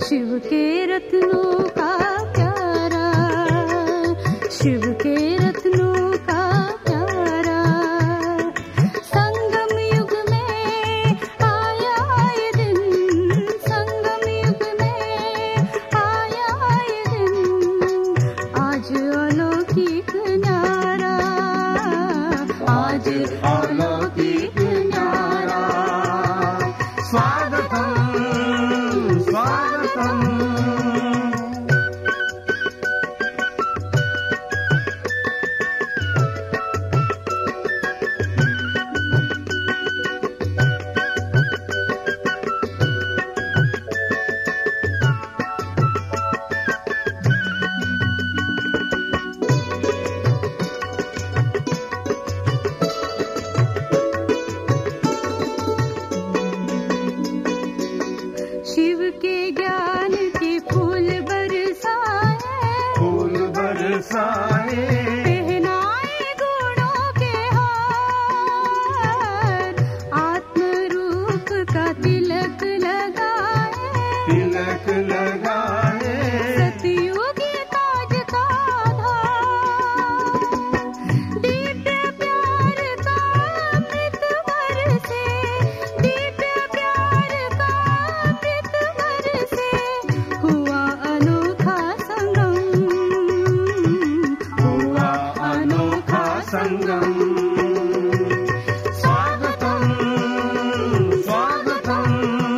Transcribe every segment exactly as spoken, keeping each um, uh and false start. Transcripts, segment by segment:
शिव के रत्नों का प्यारा, शिव के रत्नों का प्यारा, संगम युग में आया ये दिन, संगम युग में आया ये दिन, आज अलौकिक न्यारा, आज अलौकिक न्यारा, स्वागतम स्वागतम। शिव के ज्ञान के फूल बरसाए, फूल बरसाए, पहनाए गुणों के हार, आत्म रूप का तिलक लगाए, तिलक लगाए, सतयुगी ताज का आधार, दिव्य प्यार का अमृत बरसे, दिव्य प्यार का अमृत बरसे, हुआ अनोखा संगम, हुआ अनोखा संगम, स्वागतम स्वागतम।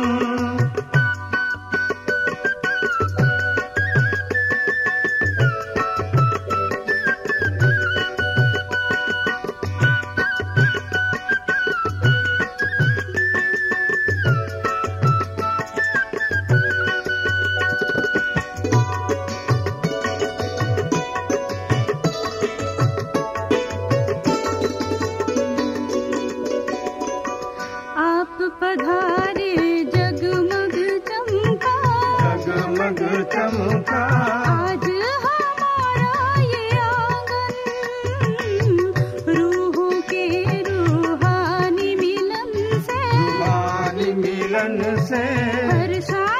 आप पधारे जगमग चमका, जगमग चमका, आज हमारा ये आंगन, रूहों के रूहानी मिलन से, रूहानी मिलन से, हर्षा